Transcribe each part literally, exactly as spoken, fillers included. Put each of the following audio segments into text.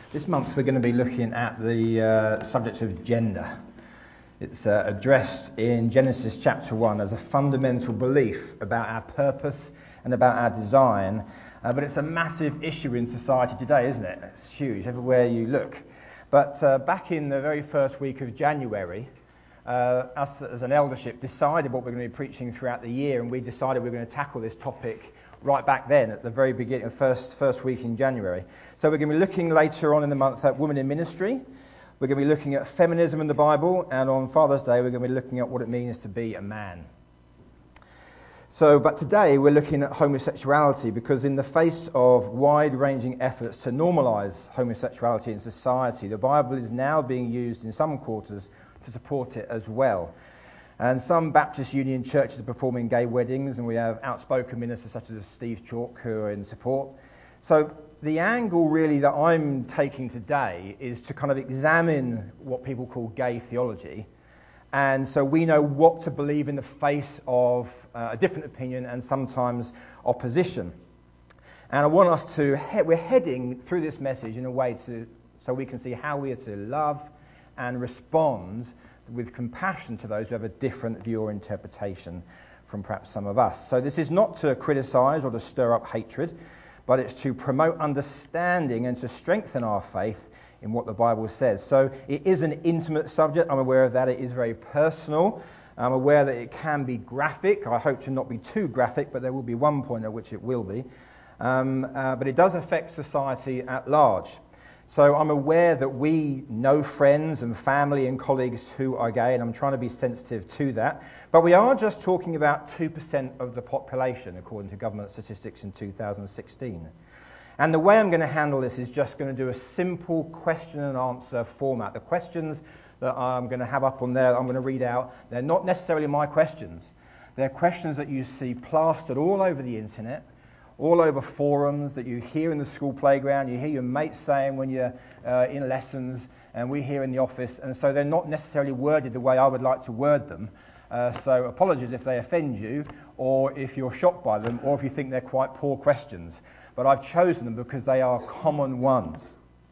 This month we're going to be looking at the uh, subject of gender. It's uh, addressed in Genesis chapter one as a fundamental belief about our purpose and about our design, uh, but it's a massive issue in society today, isn't it? It's huge everywhere you look. But uh, back in the very first week of January, uh, us as an eldership decided what we're going to be preaching throughout the year, and we decided we we're going to tackle this topic right back then at the very beginning, the first, first week in January. So we're going to be looking later on in the month at women in ministry. We're going to be looking at feminism in the Bible, and on Father's Day we're going to be looking at what it means to be a man. So, but today we're looking at homosexuality, because in the face of wide-ranging efforts to normalise homosexuality in society, the Bible is now being used in some quarters to support it as well. And some Baptist Union churches are performing gay weddings, and we have outspoken ministers such as Steve Chalk who are in support. So the angle really that I'm taking today is to kind of examine what people call gay theology, and so we know what to believe in the face of uh, a different opinion and sometimes opposition. And I want us to, he- we're heading through this message in a way to, so we can see how we are to love and respond with compassion to those who have a different view or interpretation from perhaps some of us. So this is not to criticise or to stir up hatred, but it's to promote understanding and to strengthen our faith in what the Bible says. So it is an intimate subject. I'm aware of that. It is very personal. I'm aware that it can be graphic. I hope to not be too graphic, but there will be one point at which it will be. Um, uh, but it does affect society at large. So I'm aware that we know friends and family and colleagues who are gay, and I'm trying to be sensitive to that. But we are just talking about two percent of the population, according to government statistics in two thousand sixteen. And the way I'm going to handle this is just going to do a simple question and answer format. The questions that I'm going to have up on there, I'm going to read out, they're not necessarily my questions. They're questions that you see plastered all over the internet, all over forums that you hear in the school playground, you hear your mates saying when you're uh, in lessons, and we hear in the office, and so they're not necessarily worded the way I would like to word them. Uh, so apologies if they offend you, or if you're shocked by them, or if you think they're quite poor questions. But I've chosen them because they are common ones.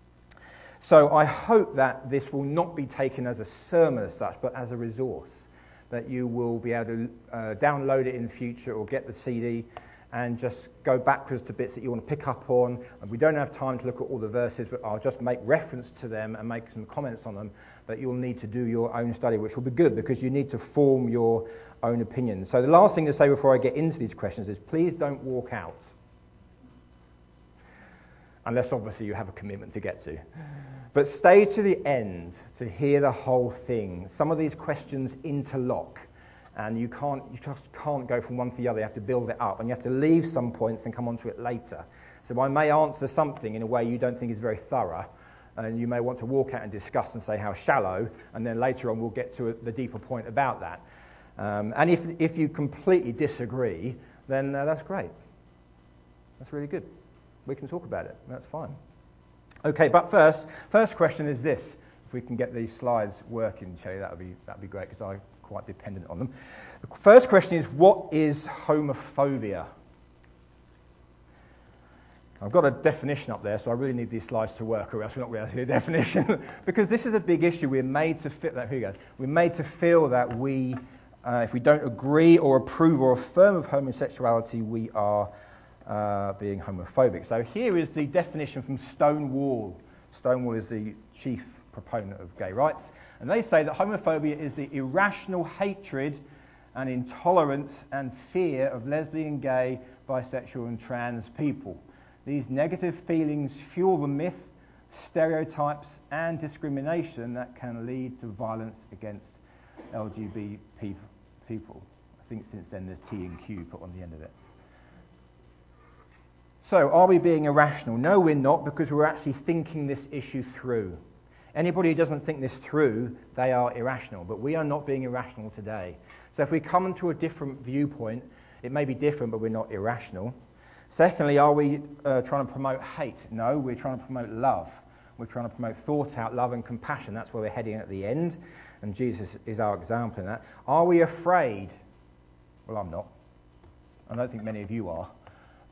So I hope that this will not be taken as a sermon as such, but as a resource, that you will be able to uh, download it in the future or get the C D and just go backwards to bits that you want to pick up on. And we don't have time to look at all the verses, but I'll just make reference to them and make some comments on them. But you'll need to do your own study, which will be good because you need to form your own opinion. So the last thing to say before I get into these questions is please don't walk out. Unless obviously you have a commitment to get to. But stay to the end to hear the whole thing. Some of these questions interlock, and you can't, you just can't go from one to the other. You have to build it up, and you have to leave some points and come on to it later. So I may answer something in a way you don't think is very thorough, and you may want to walk out and discuss and say how shallow, and then later on we'll get to a, the deeper point about that. Um, and if if you completely disagree, then uh, that's great. That's really good. We can talk about it. That's fine. Okay, but first, first question is this. If we can get these slides working, Shelly, that would be that would be great because I'm quite dependent on them. The first question is, what is homophobia? I've got a definition up there, so I really need these slides to work, or else we're not going to see a definition. Because this is a big issue. We're made to fit that. Here you go. We're made to feel that we, uh, if we don't agree or approve or affirm of homosexuality, we are Uh, being homophobic. So here is the definition from Stonewall. Stonewall is the chief proponent of gay rights, and they say that homophobia is the irrational hatred and intolerance and fear of lesbian, gay, bisexual and trans people. These negative feelings fuel the myth, stereotypes and discrimination that can lead to violence against L G B T people. I think since then there's T and Q put on the end of it. So, are we being irrational? No, we're not, because we're actually thinking this issue through. Anybody who doesn't think this through, they are irrational, but we are not being irrational today. So if we come to a different viewpoint, it may be different, but we're not irrational. Secondly, are we uh, trying to promote hate? No, we're trying to promote love. We're trying to promote thought out, love and compassion. That's where we're heading at the end, and Jesus is our example in that. Are we afraid? Well, I'm not. I don't think many of you are.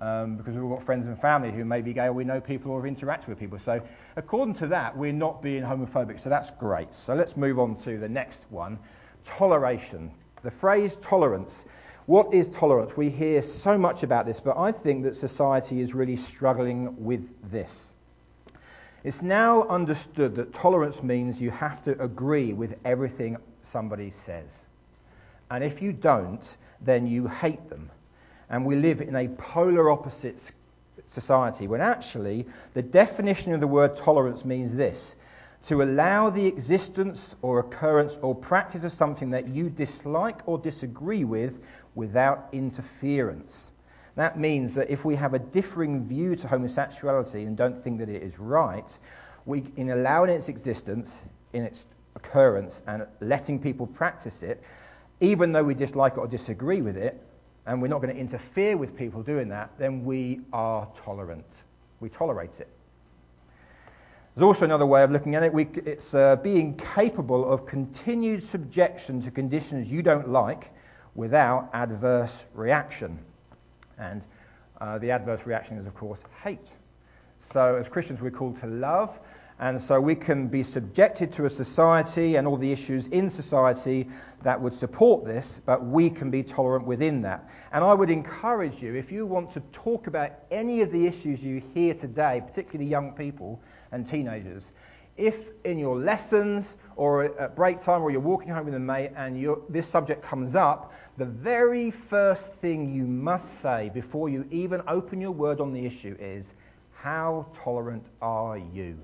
um, because we've all got friends and family who may be gay, or we know people or have interacted with people. So according to that, we're not being homophobic, so that's great. So let's move on to the next one, toleration. The phrase tolerance. What is tolerance? We hear so much about this, but I think that society is really struggling with this. It's now understood that tolerance means you have to agree with everything somebody says. And if you don't, then you hate them. And we live in a polar opposite society, when actually the definition of the word tolerance means this: to allow the existence or occurrence or practice of something that you dislike or disagree with without interference. That means that if we have a differing view to homosexuality and don't think that it is right, we, in allowing its existence, in its occurrence, and letting people practice it, even though we dislike it or disagree with it, and we're not going to interfere with people doing that, then we are tolerant. We tolerate it. There's also another way of looking at it. We, it's uh, being capable of continued subjection to conditions you don't like without adverse reaction. And uh, the adverse reaction is, of course, hate. So as Christians, we're called to love. And so we can be subjected to a society and all the issues in society that would support this, but we can be tolerant within that. And I would encourage you, if you want to talk about any of the issues you hear today, particularly young people and teenagers, if in your lessons or at break time or you're walking home with a mate and you're, this subject comes up, the very first thing you must say before you even open your word on the issue is, how tolerant are you?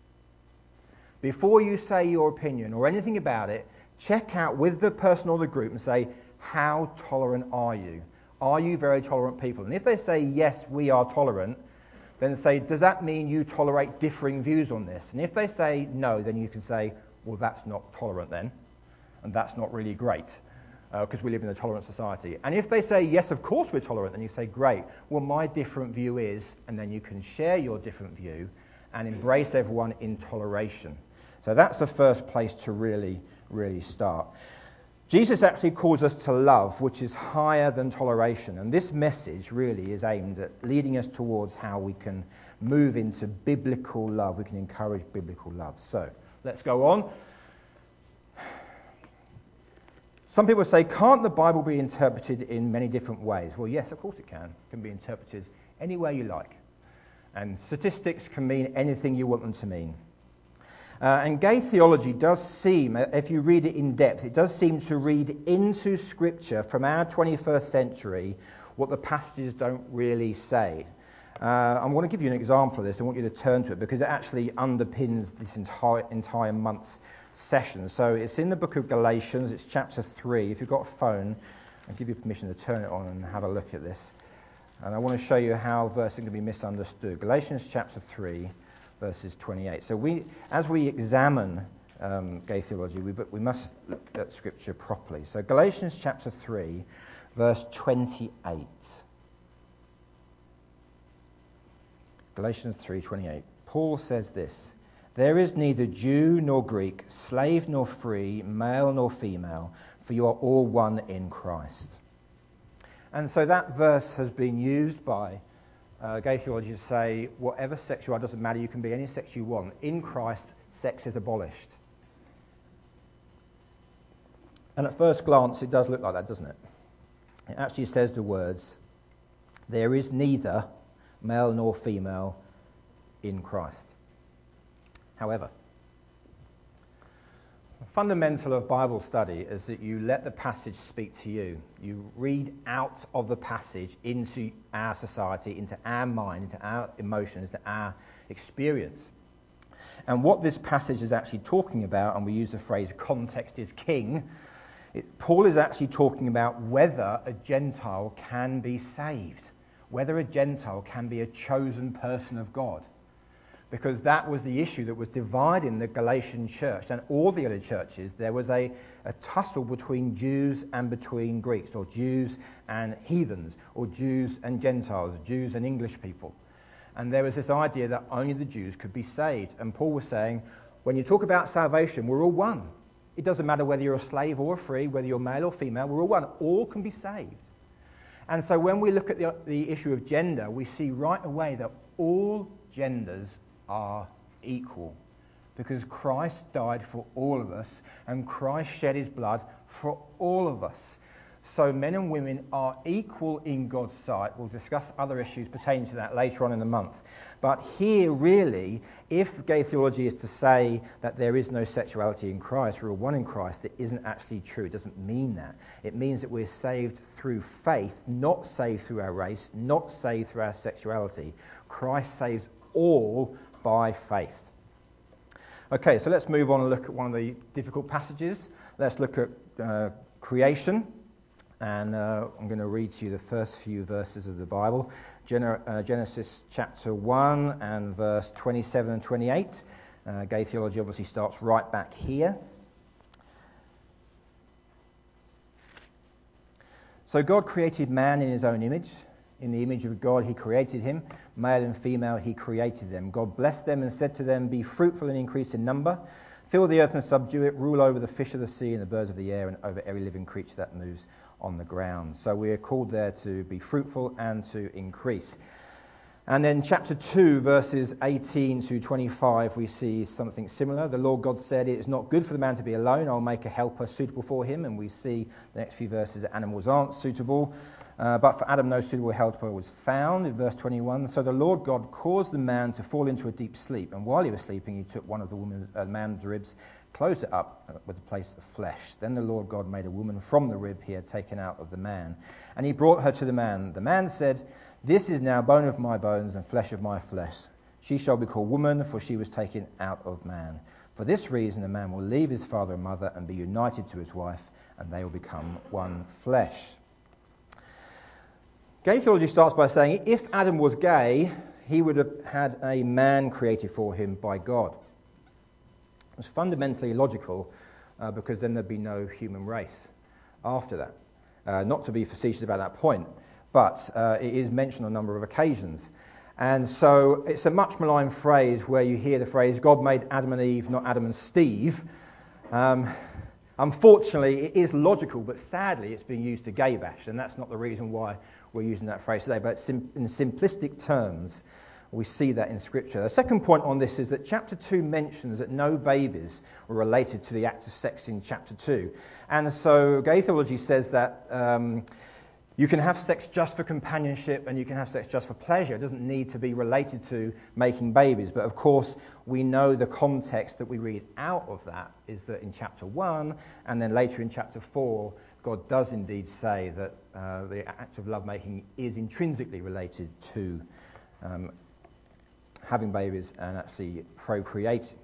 Before you say your opinion or anything about it, check out with the person or the group and say, how tolerant are you? Are you very tolerant people? And if they say, yes, we are tolerant, then say, does that mean you tolerate differing views on this? And if they say no, then you can say, well, that's not tolerant then, and that's not really great, because uh, we live in a tolerant society. And if they say, yes, of course we're tolerant, then you say, great, well, my different view is, and then you can share your different view and embrace everyone in toleration. So that's the first place to really, really start. Jesus actually calls us to love, which is higher than toleration. And this message really is aimed at leading us towards how we can move into biblical love. We can encourage biblical love. So let's go on. Some people say, can't the Bible be interpreted in many different ways? Well, yes, of course it can. It can be interpreted any way you like. And statistics can mean anything you want them to mean. Uh, and gay theology does seem, if you read it in depth, it does seem to read into Scripture from our twenty-first century what the passages don't really say. Uh, I want to give you an example of this. I want you to turn to it because it actually underpins this entire, entire month's session. So it's in the book of Galatians, it's chapter three. If you've got a phone, I'll give you permission to turn it on and have a look at this. And I want to show you how verses can be misunderstood. Galatians chapter three. Verses twenty-eight. So we, as we examine um, gay theology, we, we must look at Scripture properly. So Galatians chapter three, verse twenty-eight. Galatians three twenty-eight. Paul says this: there is neither Jew nor Greek, slave nor free, male nor female, for you are all one in Christ. And so that verse has been used by Uh, gay theologians say, whatever sex you are, doesn't matter, you can be any sex you want. In Christ, sex is abolished. And at first glance, it does look like that, doesn't it? It actually says the words, there is neither male nor female in Christ. However, fundamental of Bible study is that you let the passage speak to you. You read out of the passage into our society, into our mind, into our emotions, into our experience. And what this passage is actually talking about, and we use the phrase context is king, it, Paul is actually talking about whether a Gentile can be saved, whether a Gentile can be a chosen person of God. Because that was the issue that was dividing the Galatian church and all the other churches. There was a, a tussle between Jews and between Greeks, or Jews and heathens, or Jews and Gentiles, Jews and English people. And there was this idea that only the Jews could be saved. And Paul was saying, when you talk about salvation, we're all one. It doesn't matter whether you're a slave or a free, whether you're male or female, we're all one. All can be saved. And so when we look at the, the issue of gender, we see right away that all genders are equal, because Christ died for all of us, and Christ shed his blood for all of us. So men and women are equal in God's sight. We'll discuss other issues pertaining to that later on in the month. But here, really, if gay theology is to say that there is no sexuality in Christ, we're all one in Christ, it isn't actually true. It doesn't mean that. It means that we're saved through faith, not saved through our race, not saved through our sexuality. Christ saves all by faith. Okay, so let's move on and look at one of the difficult passages. Let's look at uh, creation. And uh, I'm going to read to you the first few verses of the Bible. Gen- uh, Genesis chapter one and verse twenty-seven and twenty-eight. Uh, gay theology obviously starts right back here. So God created man in his own image. In the image of God he created him. Male and female he created them. God blessed them and said to them, "Be fruitful and increase in number. Fill the earth and subdue it. Rule over the fish of the sea and the birds of the air and over every living creature that moves on the ground." So we are called there to be fruitful and to increase. And then chapter two, verses eighteen to twenty-five, we see something similar. The Lord God said, "It is not good for the man to be alone. I'll make a helper suitable for him." And we see the next few verses that animals aren't suitable. Uh, but for Adam no suitable helper was found, in verse twenty-one. So the Lord God caused the man to fall into a deep sleep. And while he was sleeping, he took one of the woman, uh, man's ribs, closed it up with the place of flesh. Then the Lord God made a woman from the rib he had taken out of the man. And he brought her to the man. The man said, "This is now bone of my bones and flesh of my flesh. She shall be called woman, for she was taken out of man. For this reason a man will leave his father and mother and be united to his wife, and they will become one flesh." Gay theology starts by saying if Adam was gay, he would have had a man created for him by God. It's fundamentally illogical uh, because then there'd be no human race after that. Uh, not to be facetious about that point, but uh, it is mentioned on a number of occasions. And so it's a much maligned phrase where you hear the phrase, God made Adam and Eve, not Adam and Steve. Um, unfortunately, it is logical, but sadly it's being used to gay bash, and that's not the reason why we're using that phrase today. But sim- in simplistic terms, we see that in Scripture. The second point on this is that chapter two mentions that no babies were related to the act of sex in chapter two. And so gay theology says that um, you can have sex just for companionship and you can have sex just for pleasure. It doesn't need to be related to making babies. But of course, we know the context that we read out of that is that in chapter one and then later in chapter four, God does indeed say that uh, the act of lovemaking is intrinsically related to um, having babies and actually procreating.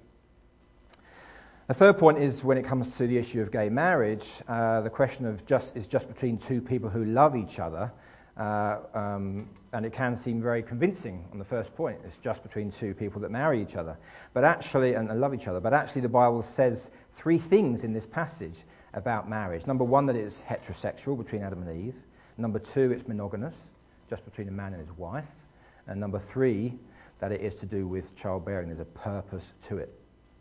The third point is when it comes to the issue of gay marriage, uh, the question of just is just between two people who love each other, uh, um, and it can seem very convincing on the first point. It's just between two people that marry each other, but actually and, and love each other. But actually, the Bible says three things in this passage about marriage. Number one, that it's heterosexual between Adam and Eve. Number two, it's monogamous, just between a man and his wife. And number three, that it is to do with childbearing. There's a purpose to it.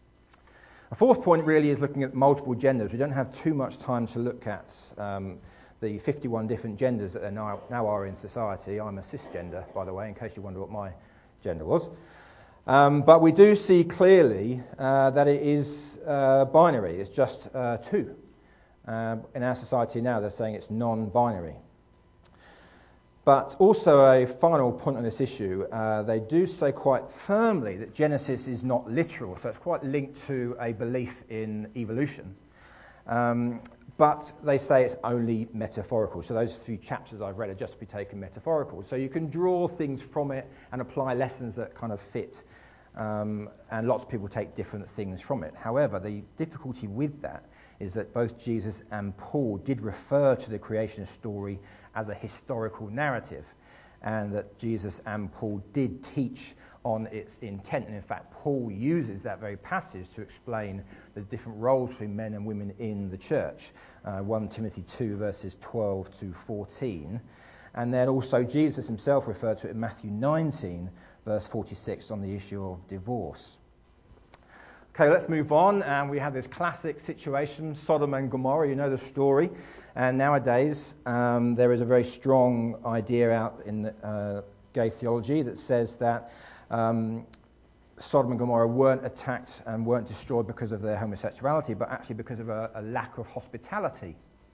A fourth point really is looking at multiple genders. We don't have too much time to look at um, the fifty-one different genders that there now, now are in society. I'm a cisgender, by the way, in case you wonder what my gender was. Um, but we do see clearly uh, that it is uh, binary. It's just uh, two. Uh, in our society now, they're saying it's non-binary. But also a final point on this issue, uh, they do say quite firmly that Genesis is not literal, so it's quite linked to a belief in evolution. Um, but they say it's only metaphorical. So those few chapters I've read are just to be taken metaphorical. So you can draw things from it and apply lessons that kind of fit. Um, and lots of people take different things from it. However, the difficulty with that is that both Jesus and Paul did refer to the creation story as a historical narrative, and that Jesus and Paul did teach on its intent. And in fact, Paul uses that very passage to explain the different roles between men and women in the church. Uh, First Timothy two, verses twelve to fourteen. And then also Jesus himself referred to it in Matthew nineteen, verse forty-six, on the issue of divorce. Okay, let's move on. And we have this classic situation, Sodom and Gomorrah. You know the story. And nowadays, um, there is a very strong idea out in uh, gay theology that says that um, Sodom and Gomorrah weren't attacked and weren't destroyed because of their homosexuality, but actually because of a, a lack of hospitality.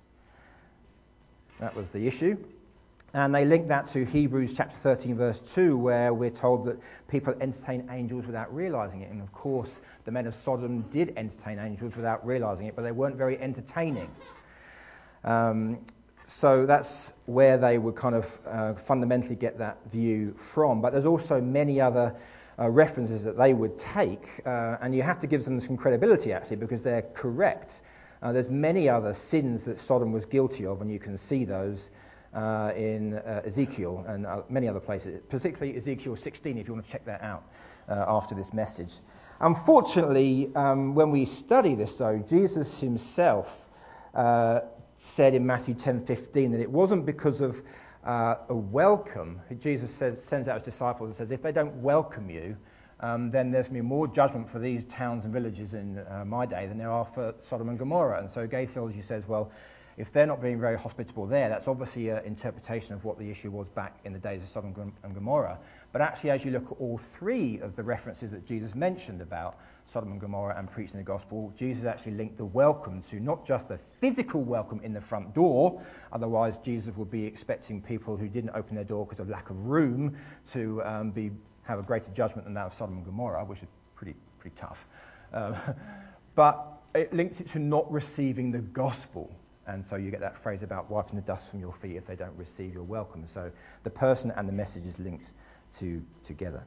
That was the issue. And they link that to Hebrews chapter thirteen, verse two, where we're told that people entertain angels without realizing it. And of course, the men of Sodom did entertain angels without realizing it, but they weren't very entertaining. Um, so that's where they would kind of uh, fundamentally get that view from. But there's also many other uh, references that they would take, uh, and you have to give them some credibility, actually, because they're correct. Uh, there's many other sins that Sodom was guilty of, and you can see those uh, in uh, Ezekiel and uh, many other places, particularly Ezekiel sixteen, if you want to check that out uh, after this message. Unfortunately, um, when we study this, though, Jesus himself uh, said in Matthew ten fifteen that it wasn't because of uh, a welcome. Jesus says, sends out his disciples and says, if they don't welcome you, um, then there's going to be more judgment for these towns and villages in uh, my day than there are for Sodom and Gomorrah. And so gay theology says, well, if they're not being very hospitable there, that's obviously an interpretation of what the issue was back in the days of Sodom and Gomorrah. But actually, as you look at all three of the references that Jesus mentioned about Sodom and Gomorrah and preaching the gospel, Jesus actually linked the welcome to not just the physical welcome in the front door, otherwise Jesus would be expecting people who didn't open their door because of lack of room to um, be have a greater judgment than that of Sodom and Gomorrah, which is pretty pretty tough. Um, but it links it to not receiving the gospel. And so you get that phrase about wiping the dust from your feet if they don't receive your welcome. So the person and the message is linked to together.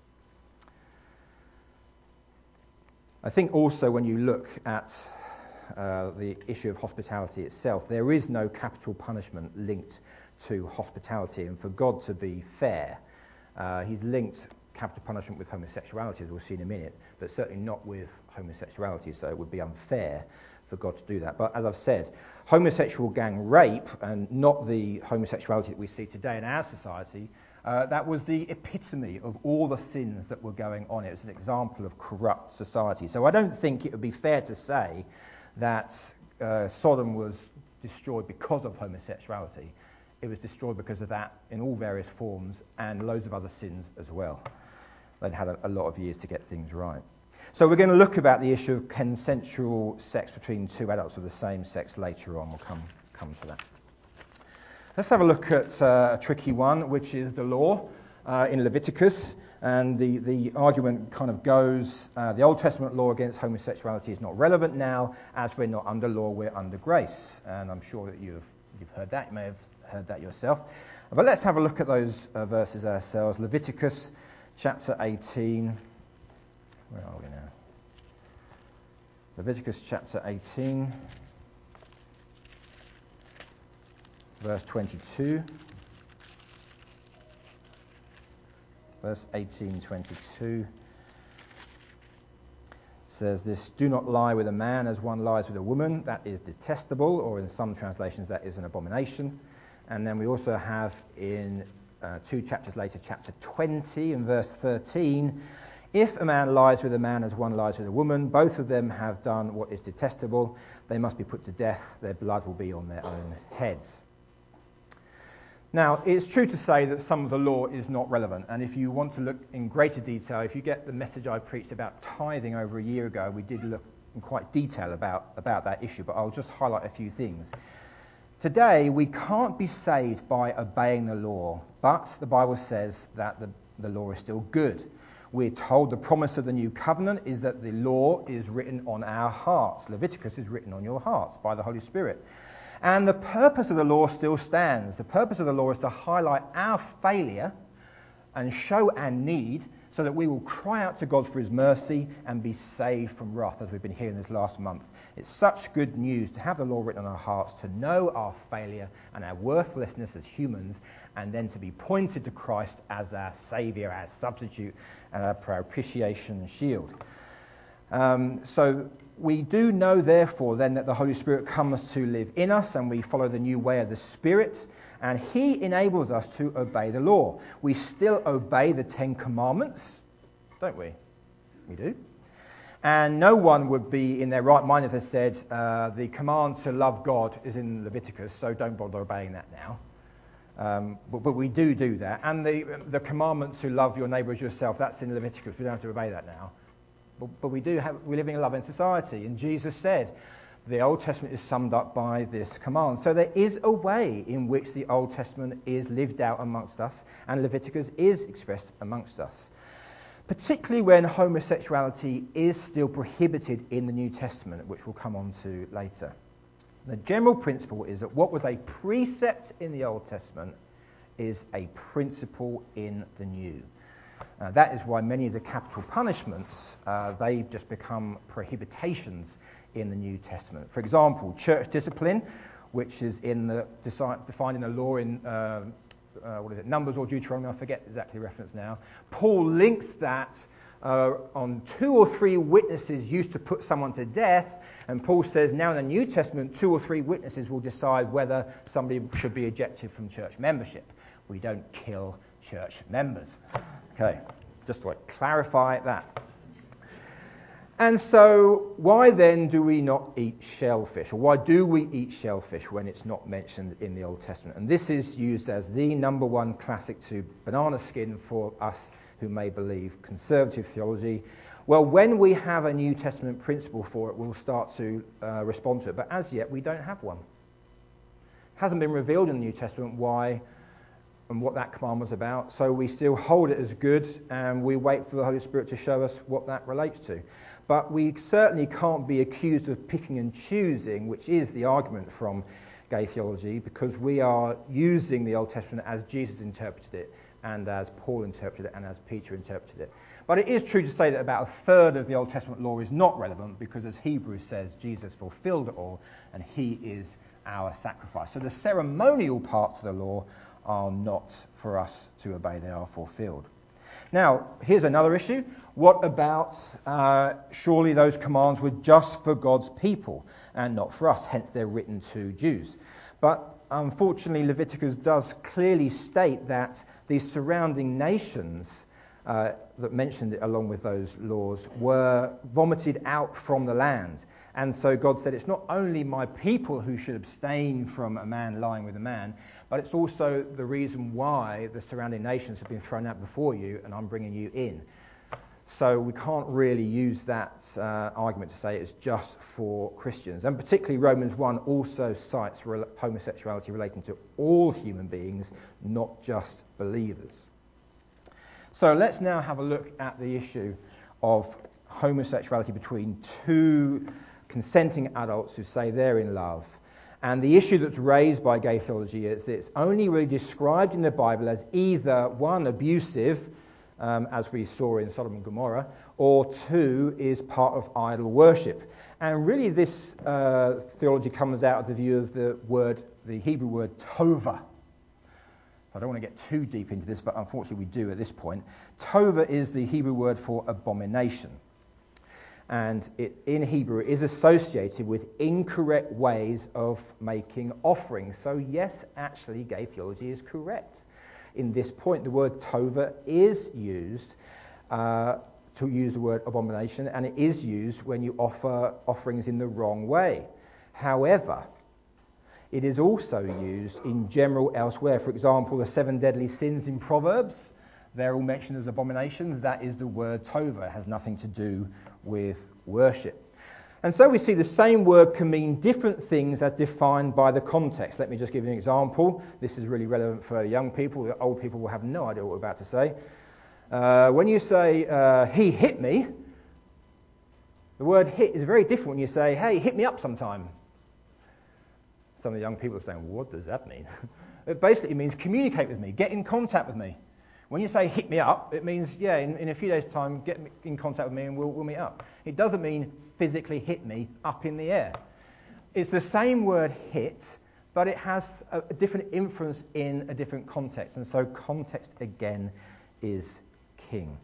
I think also when you look at uh, the issue of hospitality itself, there is no capital punishment linked to hospitality. And for God to be fair, uh, he's linked capital punishment with homosexuality, as we'll see in a minute, but certainly not with homosexuality. So it would be unfair for God to do that. But as I've said, homosexual gang rape, and not the homosexuality that we see today in our society, uh, that was the epitome of all the sins that were going on. It was an example of corrupt society. So I don't think it would be fair to say that uh, Sodom was destroyed because of homosexuality. It was destroyed because of that in all various forms and loads of other sins as well. They'd had a, a lot of years to get things right. So we're going to look about the issue of consensual sex between two adults of the same sex later on. We'll come come to that. Let's have a look at uh, a tricky one, which is the law uh, in Leviticus. And the, the argument kind of goes, uh, the Old Testament law against homosexuality is not relevant now, as we're not under law, we're under grace. And I'm sure that you've, you've heard that, you may have heard that yourself. But let's have a look at those uh, verses ourselves. Leviticus chapter eighteen. Where are we now? Leviticus chapter eighteen, verse twenty-two. Verse eighteen, twenty-two says this: do not lie with a man as one lies with a woman, that is detestable, or in some translations that is an abomination. And then we also have in uh, two chapters later, chapter twenty and verse thirteen, if a man lies with a man as one lies with a woman, both of them have done what is detestable. They must be put to death. Their blood will be on their own heads. Now, it's true to say that some of the law is not relevant. And if you want to look in greater detail, if you get the message I preached about tithing over a year ago, we did look in quite detail about, about that issue. But I'll just highlight a few things. Today, we can't be saved by obeying the law. But the Bible says that the, the law is still good. We're told the promise of the new covenant is that the law is written on our hearts. Leviticus is written on your hearts by the Holy Spirit. And the purpose of the law still stands. The purpose of the law is to highlight our failure and show our need so that we will cry out to God for his mercy and be saved from wrath, as we've been hearing this last month. It's such good news to have the law written on our hearts, to know our failure and our worthlessness as humans, and then to be pointed to Christ as our Saviour, our substitute, and our propitiation shield. Um, so we do know, therefore, then that the Holy Spirit comes to live in us, and we follow the new way of the Spirit, and he enables us to obey the law. We still obey the Ten Commandments, don't we? We do. And no one would be in their right mind if they said, uh, the command to love God is in Leviticus, so don't bother obeying that now. Um, but, but we do do that. And the, the commandment to love your neighbour as yourself, that's in Leviticus. We don't have to obey that now. But, but we do have, we're living in a loving society. And Jesus said the Old Testament is summed up by this command. So there is a way in which the Old Testament is lived out amongst us, and Leviticus is expressed amongst us. Particularly when homosexuality is still prohibited in the New Testament, which we'll come on to later. The general principle is that what was a precept in the Old Testament is a principle in the New. Uh, that is why many of the capital punishments, uh, they've just become prohibitations in the New Testament. For example, church discipline, which is in the defined in the law in uh, uh, what is it, Numbers or Deuteronomy, I forget exactly the reference now. Paul links that uh, on two or three witnesses used to put someone to death, and Paul says now in the New Testament, two or three witnesses will decide whether somebody should be ejected from church membership. We don't kill church members. Okay, just to like clarify that. And so, why then do we not eat shellfish? Or why do we eat shellfish when it's not mentioned in the Old Testament? And this is used as the number one classic to banana skin for us who may believe conservative theology. Well, when we have a New Testament principle for it, we'll start to uh, respond to it. But as yet, we don't have one. It hasn't been revealed in the New Testament why and what that command was about. So we still hold it as good, and we wait for the Holy Spirit to show us what that relates to. But we certainly can't be accused of picking and choosing, which is the argument from gay theology, because we are using the Old Testament as Jesus interpreted it, and as Paul interpreted it, and as Peter interpreted it. But it is true to say that about a third of the Old Testament law is not relevant, because as Hebrews says, Jesus fulfilled it all, and he is our sacrifice. So the ceremonial parts of the law are not for us to obey, they are fulfilled. Now, here's another issue. What about, uh, surely those commands were just for God's people and not for us, hence they're written to Jews. But unfortunately, Leviticus does clearly state that the surrounding nations uh, that mentioned it along with those laws were vomited out from the land. And so God said, it's not only my people who should abstain from a man lying with a man, but it's also the reason why the surrounding nations have been thrown out before you, and I'm bringing you in. So we can't really use that uh, argument to say it's just for Christians. And particularly Romans one also cites re- homosexuality relating to all human beings, not just believers. So let's now have a look at the issue of homosexuality between two consenting adults who say they're in love. And the issue that's raised by gay theology is that it's only really described in the Bible as either, one, abusive, um, as we saw in Sodom and Gomorrah, or two, is part of idol worship. And really this uh, theology comes out of the view of the word, the Hebrew word tova. I don't want to get too deep into this, but unfortunately we do at this point. Tova is the Hebrew word for abomination. And it, in Hebrew, is associated with incorrect ways of making offerings. So yes, actually, gay theology is correct. In this point, the word tova is used uh, to use the word abomination, and it is used when you offer offerings in the wrong way. However, it is also used in general elsewhere. For example, the seven deadly sins in Proverbs, they're all mentioned as abominations. That is the word tova. It has nothing to do with worship. And so we see the same word can mean different things as defined by the context. Let me just give you an example. This is really relevant for young people. The old people will have no idea what we're about to say. Uh, when you say, uh, he hit me, the word hit is very different when you say, hey, hit me up sometime. Some of the young people are saying, well, what does that mean? It basically means communicate with me, get in contact with me. When you say hit me up, it means, yeah, in, in a few days' time, get in contact with me and we'll, we'll meet up. It doesn't mean physically hit me up in the air. It's the same word hit, but it has a, a different influence in a different context. And so context, again, is king.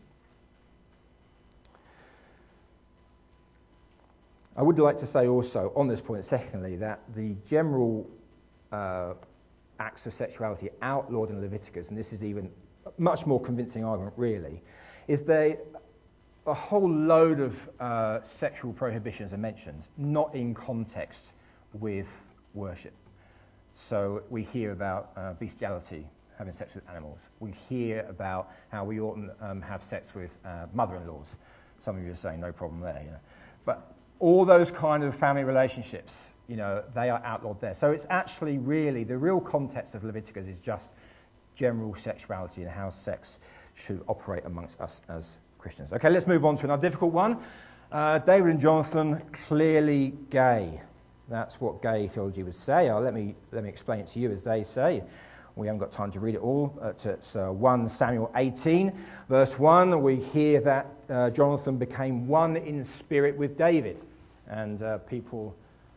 I would like to say also, on this point, secondly, that the general uh, acts of sexuality outlawed in Leviticus, and this is even much more convincing argument really, is they a whole load of uh, sexual prohibitions are mentioned, not in context with worship. So we hear about uh, bestiality, having sex with animals. We hear about how we oughtn't um, have sex with uh, mother-in-laws. Some of you are saying no problem there. You know. But all those kind of family relationships, you know, they are outlawed there. So it's actually really, the real context of Leviticus is just general sexuality and how sex should operate amongst us as Christians. Okay, let's move on to another difficult one. Uh, David and Jonathan, clearly gay. That's what gay theology would say. Uh, let me let me explain it to you as they say. We haven't got time to read it all. Uh, it's uh, First Samuel eighteen, verse one. We hear that uh, Jonathan became one in spirit with David. And uh, people,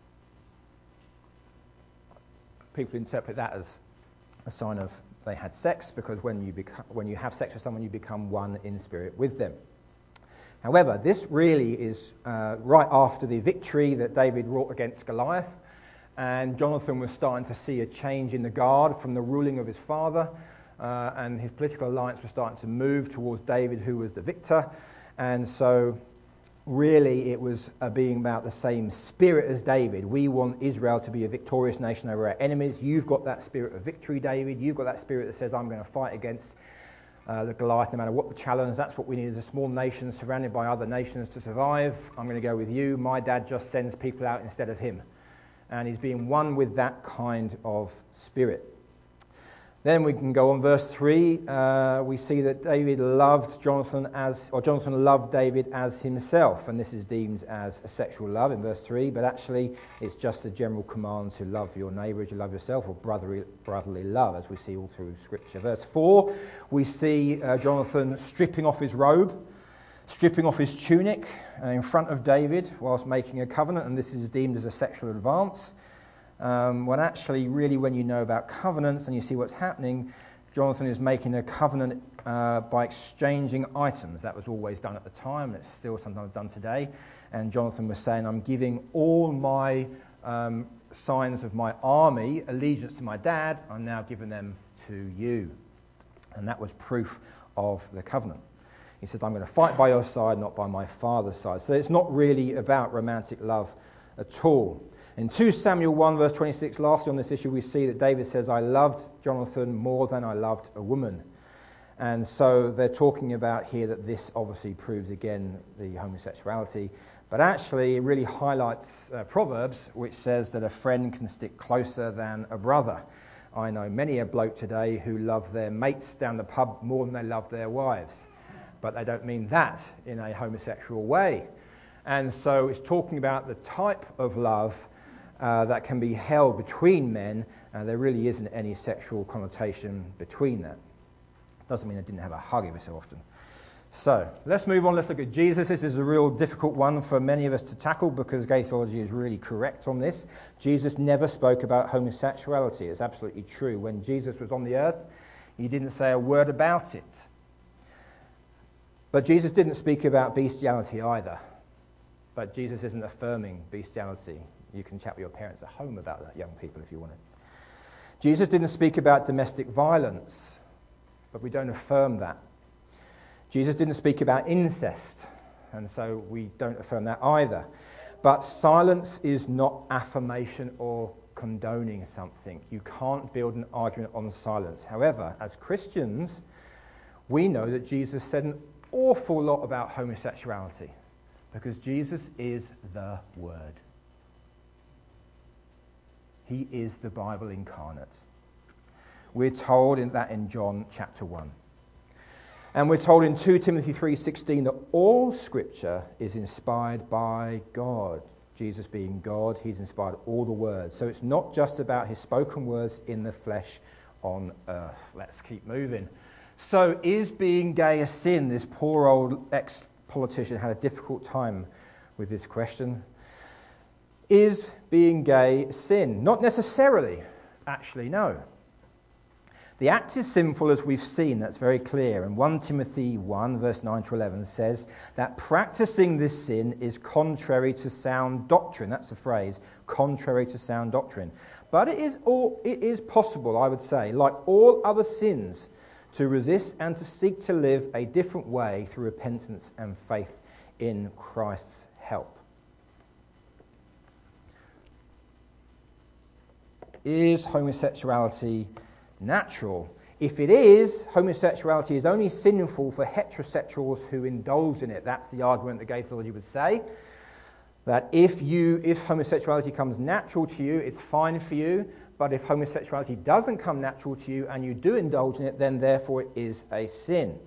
people interpret that as a sign of they had sex, because when you become, when you have sex with someone, you become one in spirit with them. However, this really is uh, right after the victory that David wrought against Goliath, and Jonathan was starting to see a change in the guard from the ruling of his father, uh, and his political alliance was starting to move towards David, who was the victor. And so really it was uh, being about the same spirit as David. We want Israel to be a victorious nation over our enemies. You've got that spirit of victory, David. You've got that spirit that says, I'm going to fight against uh, the Goliath no matter what the challenge. That's what we need as a small nation surrounded by other nations to survive. I'm going to go with you. My dad just sends people out instead of him. And he's being one with that kind of spirit. Then we can go on verse three. Uh, we see that David loved Jonathan as, or Jonathan loved David as himself, and this is deemed as a sexual love in verse three. But actually, it's just a general command to love your neighbour as you love yourself, or brotherly brotherly love, as we see all through Scripture. Verse four, we see uh, Jonathan stripping off his robe, stripping off his tunic uh, in front of David whilst making a covenant, and this is deemed as a sexual advance. Um, when actually, really, when you know about covenants and you see what's happening, Jonathan is making a covenant uh, by exchanging items. That was always done at the time, and it's still sometimes done today. And Jonathan was saying, I'm giving all my um, signs of my army, allegiance to my dad, I'm now giving them to you. And that was proof of the covenant. He said, I'm going to fight by your side, not by my father's side. So it's not really about romantic love at all. In Second Samuel one, verse twenty-six, lastly on this issue, we see that David says, I loved Jonathan more than I loved a woman. And so they're talking about here that this obviously proves again the homosexuality. But actually it really highlights uh, Proverbs, which says that a friend can stick closer than a brother. I know many a bloke today who love their mates down the pub more than they love their wives. But they don't mean that in a homosexual way. And so it's talking about the type of love Uh, that can be held between men. Uh, there really isn't any sexual connotation between that. Doesn't mean they didn't have a hug every so often. So let's move on. Let's look at Jesus. This is a real difficult one for many of us to tackle because gay theology is really correct on this. Jesus never spoke about homosexuality. It's absolutely true. When Jesus was on the earth, he didn't say a word about it. But Jesus didn't speak about bestiality either. But Jesus isn't affirming bestiality. You can chat with your parents at home about that, young people, if you want to. Jesus didn't speak about domestic violence, but we don't affirm that. Jesus didn't speak about incest, and so we don't affirm that either. But silence is not affirmation or condoning something. You can't build an argument on silence. However, as Christians, we know that Jesus said an awful lot about homosexuality, because Jesus is the Word. He is the Bible incarnate. We're told in that in John chapter one. And we're told in Second Timothy three sixteen that all Scripture is inspired by God. Jesus being God, he's inspired all the words. So it's not just about his spoken words in the flesh on earth. Let's keep moving. So is being gay a sin? This poor old ex-politician had a difficult time with this question. Is being gay sin? Not necessarily. Actually, no. The act is sinful, as we've seen. That's very clear. And First Timothy one, verse nine to eleven says that practicing this sin is contrary to sound doctrine. That's the phrase, contrary to sound doctrine. But it is all, it is possible, I would say, like all other sins, to resist and to seek to live a different way through repentance and faith in Christ's help. Is homosexuality natural? If it is, homosexuality is only sinful for heterosexuals who indulge in it. That's the argument that gay theology would say. That if you, if homosexuality comes natural to you, it's fine for you. But if homosexuality doesn't come natural to you and you do indulge in it, then therefore it is a sin.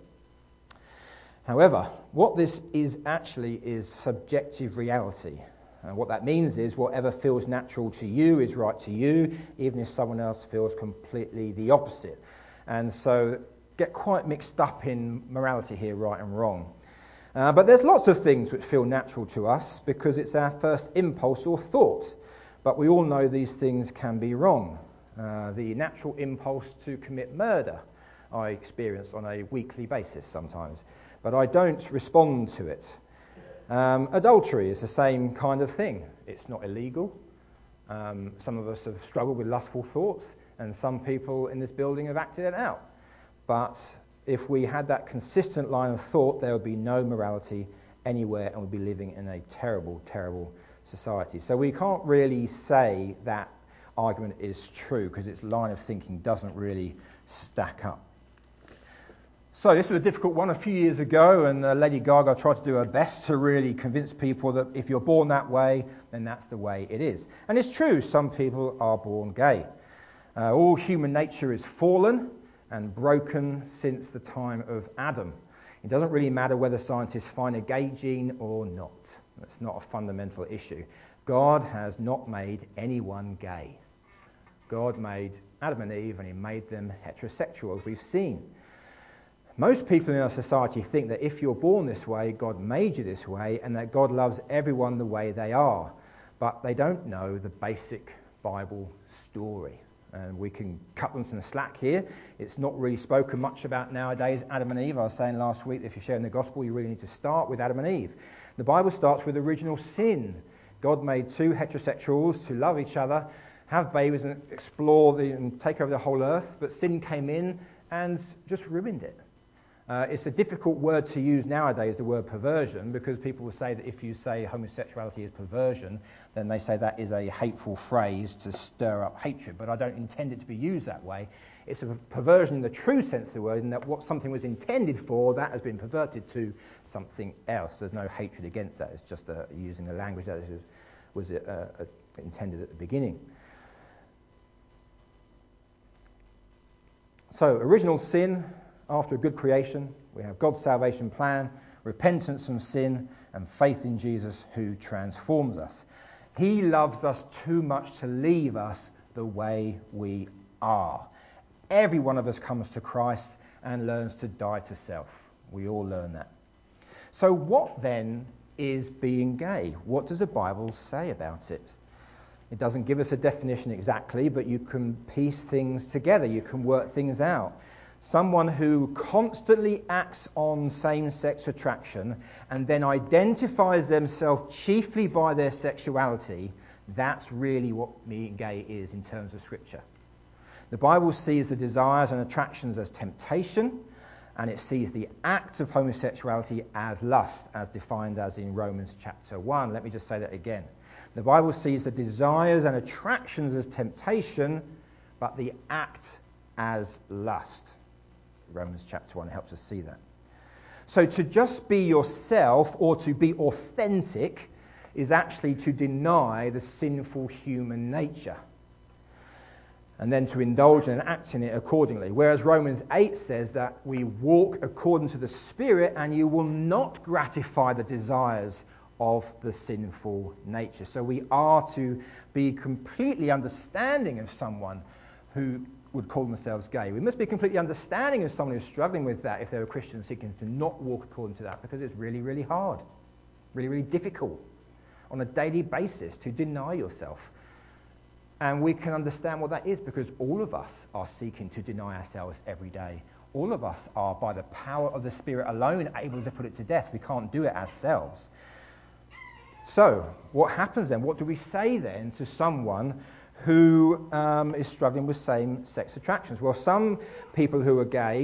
However, what this is actually is subjective reality. And what that means is whatever feels natural to you is right to you, even if someone else feels completely the opposite. And so get quite mixed up in morality here, right and wrong. Uh, but there's lots of things which feel natural to us because it's our first impulse or thought. But we all know these things can be wrong. Uh, the natural impulse to commit murder I experience on a weekly basis sometimes, but I don't respond to it. Um, adultery is the same kind of thing. It's not illegal. Um, some of us have struggled with lustful thoughts, and some people in this building have acted it out. But if we had that consistent line of thought, there would be no morality anywhere, and we'd be living in a terrible, terrible society. So we can't really say that argument is true because its line of thinking doesn't really stack up. So this was a difficult one a few years ago, and uh, Lady Gaga tried to do her best to really convince people that if you're born that way, then that's the way it is. And it's true, some people are born gay. Uh, all human nature is fallen and broken since the time of Adam. It doesn't really matter whether scientists find a gay gene or not. That's not a fundamental issue. God has not made anyone gay. God made Adam and Eve, and he made them heterosexual, as we've seen. Most people in our society think that if you're born this way, God made you this way, and that God loves everyone the way they are. But they don't know the basic Bible story. And we can cut them some slack here. It's not really spoken much about nowadays, Adam and Eve. I was saying last week, if you're sharing the gospel, you really need to start with Adam and Eve. The Bible starts with original sin. God made two heterosexuals to love each other, have babies, and explore the, and take over the whole earth. But sin came in and just ruined it. Uh, it's a difficult word to use nowadays, the word perversion, because people will say that if you say homosexuality is perversion, then they say that is a hateful phrase to stir up hatred. But I don't intend it to be used that way. It's a perversion in the true sense of the word, in that what something was intended for, that has been perverted to something else. There's no hatred against that. It's just uh, using the language that was uh, uh, intended at the beginning. So, original sin. After a good creation, we have God's salvation plan, repentance from sin, and faith in Jesus who transforms us. He loves us too much to leave us the way we are. Every one of us comes to Christ and learns to die to self. We all learn that. So what then is being gay? What does the Bible say about it? It doesn't give us a definition exactly, but you can piece things together. You can work things out. Someone who constantly acts on same-sex attraction and then identifies themselves chiefly by their sexuality, that's really what being gay is in terms of Scripture. The Bible sees the desires and attractions as temptation, and it sees the act of homosexuality as lust, as defined as in Romans chapter one. Let me just say that again. The Bible sees the desires and attractions as temptation, but the act as lust. Romans chapter one helps us see that. So to just be yourself or to be authentic is actually to deny the sinful human nature and then to indulge and act in it accordingly. Whereas Romans eight says that we walk according to the Spirit and you will not gratify the desires of the sinful nature. So we are to be completely understanding of someone who would call themselves gay. We must be completely understanding of someone who's struggling with that if they're a Christian seeking to not walk according to that, because it's really, really hard, really, really difficult on a daily basis to deny yourself. And we can understand what that is because all of us are seeking to deny ourselves every day. All of us are, by the power of the Spirit alone, able to put it to death. We can't do it ourselves. So, what happens then? What do we say then to someone who um, is struggling with same-sex attractions? Well, some people who are gay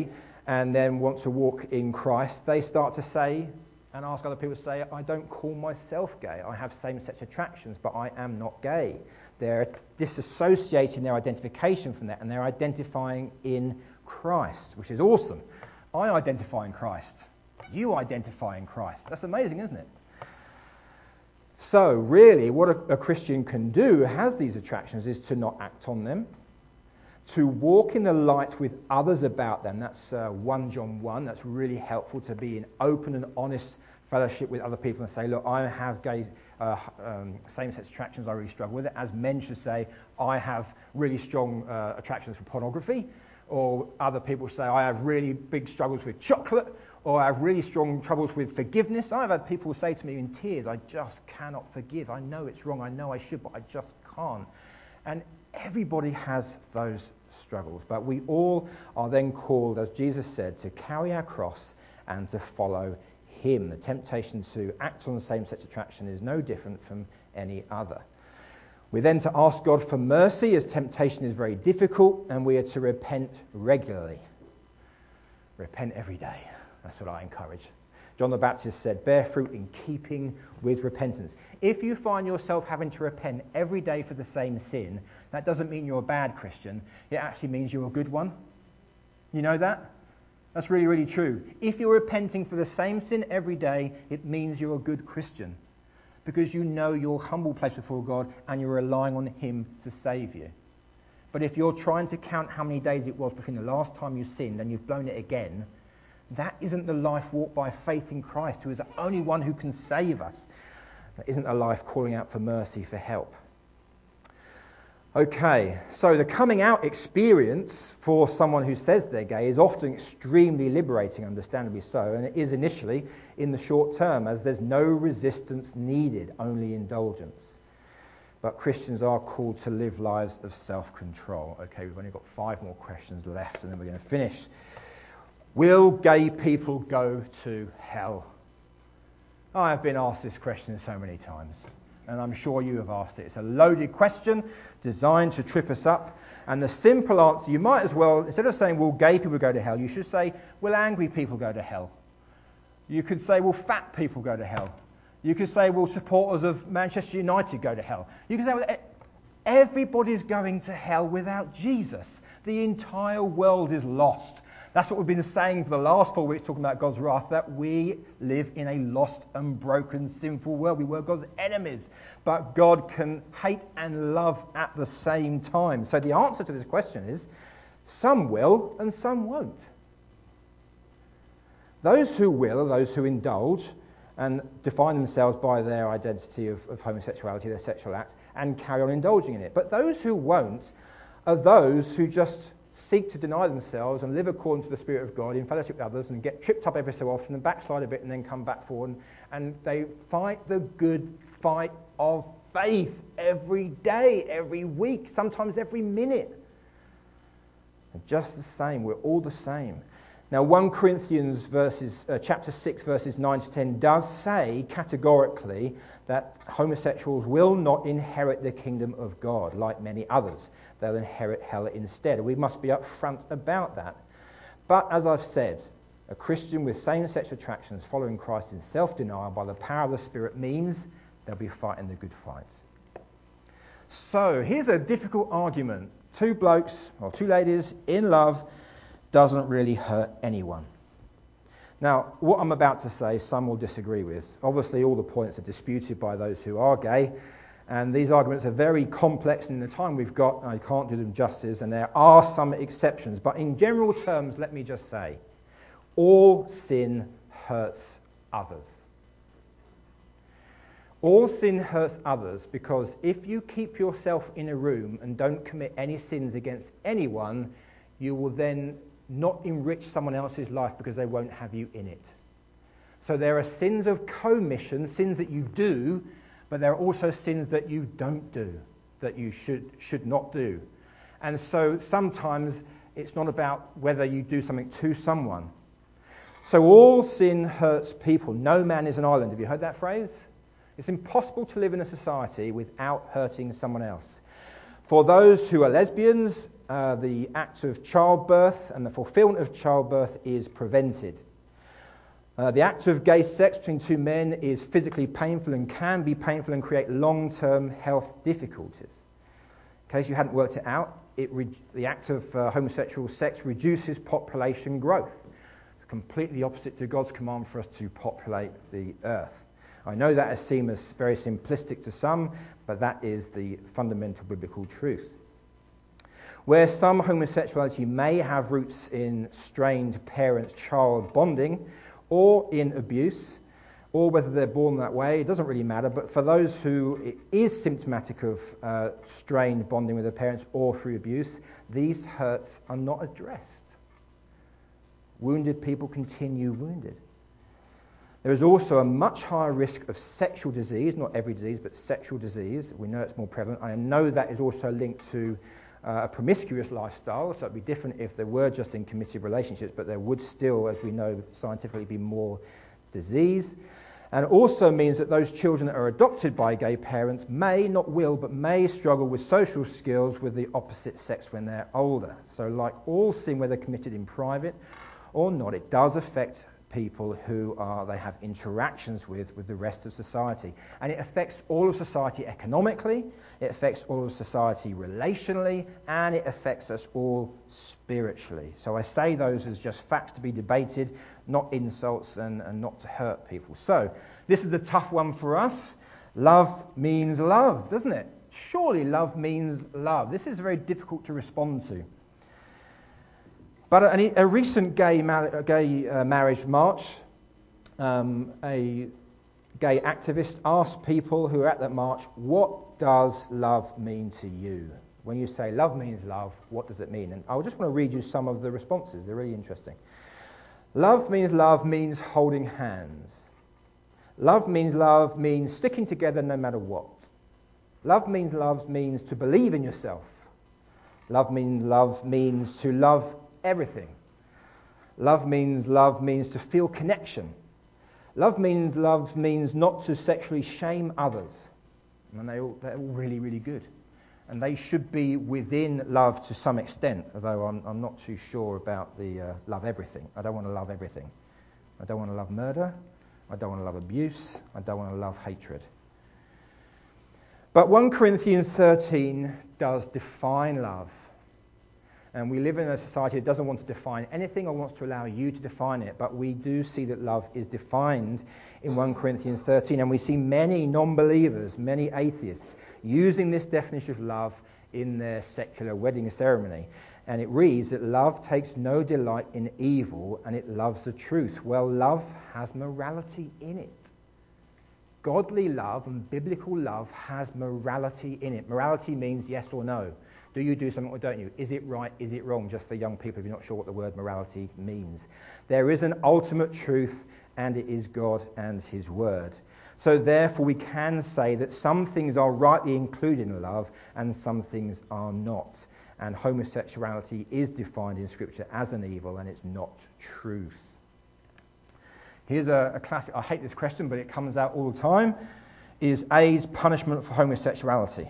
and then want to walk in Christ, they start to say and ask other people to say, I don't call myself gay. I have same-sex attractions, but I am not gay. They're disassociating their identification from that, and they're identifying in Christ, which is awesome. I identify in Christ. You identify in Christ. That's amazing, isn't it? So, really, what a, a Christian can do who has these attractions is to not act on them, to walk in the light with others about them. That's uh, First John one. That's really helpful, to be in open and honest fellowship with other people and say, look, I have gay, uh, um, same-sex attractions, I really struggle with it. As men should say, I have really strong uh, attractions for pornography. Or other people say, I have really big struggles with chocolate, or I have really strong troubles with forgiveness. I've had people say to me in tears, I just cannot forgive. I know it's wrong, I know I should, but I just can't. And everybody has those struggles. But we all are then called, as Jesus said, to carry our cross and to follow him. The temptation to act on the same-sex attraction is no different from any other. We're then to ask God for mercy, as temptation is very difficult, and we are to repent regularly. Repent every day. That's what I encourage. John the Baptist said, bear fruit in keeping with repentance. If you find yourself having to repent every day for the same sin, that doesn't mean you're a bad Christian. It actually means you're a good one. You know that? That's really, really true. If you're repenting for the same sin every day, it means you're a good Christian, because you know your humble place before God and you're relying on him to save you. But if you're trying to count how many days it was between the last time you sinned and you've blown it again, that isn't the life walked by faith in Christ, who is the only one who can save us. That isn't a life calling out for mercy, for help. Okay, so the coming out experience for someone who says they're gay is often extremely liberating, understandably so, and it is initially in the short term, as there's no resistance needed, only indulgence. But Christians are called to live lives of self-control. Okay, we've only got five more questions left, and then we're going to finish. Will gay people go to hell? I have been asked this question so many times, and I'm sure you have asked it. It's a loaded question designed to trip us up. And the simple answer, you might as well, instead of saying, will gay people go to hell, you should say, will angry people go to hell? You could say, will fat people go to hell? You could say, will supporters of Manchester United go to hell? You could say, well, everybody's going to hell without Jesus. The entire world is lost. That's what we've been saying for the last four weeks, talking about God's wrath, that we live in a lost and broken, sinful world. We were God's enemies, but God can hate and love at the same time. So the answer to this question is, some will and some won't. Those who will are those who indulge and define themselves by their identity of, of homosexuality, their sexual acts, and carry on indulging in it. But those who won't are those who just seek to deny themselves and live according to the Spirit of God in fellowship with others and get tripped up every so often and backslide a bit and then come back forward. And, and they fight the good fight of faith every day, every week, sometimes every minute. And just the same, we're all the same. Now, First Corinthians verses, uh, chapter six, verses nine to ten does say categorically that homosexuals will not inherit the kingdom of God like many others. They'll inherit hell instead. We must be upfront about that. But as I've said, a Christian with same-sex attractions following Christ in self-denial by the power of the Spirit means they'll be fighting the good fight. So, here's a difficult argument. Two blokes, or two ladies, in love doesn't really hurt anyone. Now, what I'm about to say, some will disagree with. Obviously, all the points are disputed by those who are gay, and these arguments are very complex, and in the time we've got, I can't do them justice, and there are some exceptions. But in general terms, let me just say, all sin hurts others. All sin hurts others because if you keep yourself in a room and don't commit any sins against anyone, you will then not enrich someone else's life because they won't have you in it. So there are sins of commission, sins that you do, but there are also sins that you don't do, that you should should not do. And so sometimes it's not about whether you do something to someone. So all sin hurts people. No man is an island. Have you heard that phrase? It's impossible to live in a society without hurting someone else. For those who are lesbians, uh, the act of childbirth and the fulfillment of childbirth is prevented. Uh, the act of gay sex between two men is physically painful and can be painful and create long-term health difficulties. In case you hadn't worked it out, it re- the act of uh, homosexual sex reduces population growth. It's completely opposite to God's command for us to populate the earth. I know that seems very simplistic to some, but that is the fundamental biblical truth. Where some homosexuality may have roots in strained parent-child bonding, or in abuse, or whether they're born that way, it doesn't really matter, but for those who it is symptomatic of uh, strained bonding with their parents or through abuse, these hurts are not addressed. Wounded people continue wounded. There is also a much higher risk of sexual disease, not every disease, but sexual disease. We know it's more prevalent. I know that is also linked to Uh, a promiscuous lifestyle, so it'd be different if there were just in committed relationships, but there would still, as we know scientifically, be more disease. And it also means that those children that are adopted by gay parents may, not will, but may struggle with social skills with the opposite sex when they're older. So like all sin, whether committed in private or not, it does affect people who are they have interactions with with the rest of society, and it affects all of society economically, it affects all of society relationally, and it affects us all spiritually. So I say those as just facts to be debated, not insults and, and not to hurt people. So this is a tough one for us. Love means love, doesn't it? Surely love means love. This is very difficult to respond to. But a, a recent gay, mar- gay uh, marriage march, um, a gay activist asked people who were at that march, what does love mean to you? When you say love means love, what does it mean? And I just want to read you some of the responses. They're really interesting. Love means love means holding hands. Love means love means sticking together no matter what. Love means love means to believe in yourself. Love means love means to love everything. Love means love means to feel connection. Love means love means not to sexually shame others. And they all, they're all really, really good. And they should be within love to some extent, although I'm, I'm not too sure about the uh, love everything. I don't want to love everything. I don't want to love murder. I don't want to love abuse. I don't want to love hatred. But First Corinthians thirteen does define love. And we live in a society that doesn't want to define anything or wants to allow you to define it. But we do see that love is defined in First Corinthians thirteen. And we see many non-believers, many atheists, using this definition of love in their secular wedding ceremony. And it reads that love takes no delight in evil and it loves the truth. Well, love has morality in it. Godly love and biblical love has morality in it. Morality means yes or no. Do you do something or don't you? Is it right? Is it wrong? Just for young people if you're not sure what the word morality means. There is an ultimate truth, and it is God and his word. So therefore we can say that some things are rightly included in love and some things are not. And homosexuality is defined in Scripture as an evil, and it's not truth. Here's a, a classic, I hate this question, but it comes out all the time. Is AIDS punishment for homosexuality?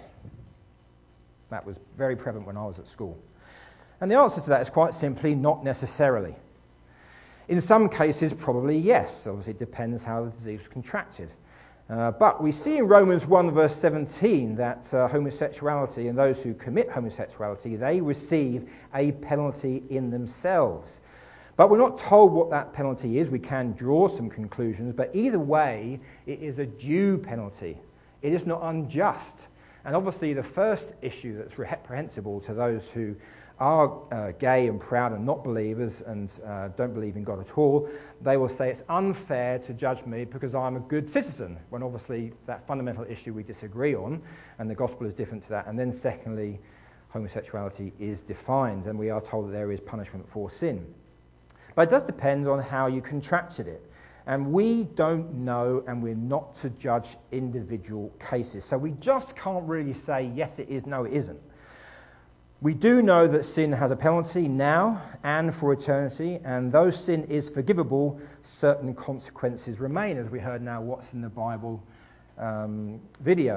That was very prevalent when I was at school. And the answer to that is quite simply not necessarily. In some cases, probably yes. Obviously, it depends how the disease was contracted. Uh, but we see in Romans one verse seventeen that uh, homosexuality and those who commit homosexuality, they receive a penalty in themselves. But we're not told what that penalty is. We can draw some conclusions, but either way, it is a due penalty. It is not unjust. And obviously the first issue that's reprehensible to those who are uh, gay and proud and not believers and uh, don't believe in God at all, they will say it's unfair to judge me because I'm a good citizen, when obviously that fundamental issue we disagree on, and the gospel is different to that. And then secondly, homosexuality is defined, and we are told that there is punishment for sin. But it does depend on how you contracted it. And we don't know, and we're not to judge individual cases. So we just can't really say, yes, it is, no, it isn't. We do know that sin has a penalty now and for eternity, and though sin is forgivable, certain consequences remain, as we heard now, What's in the Bible um, video.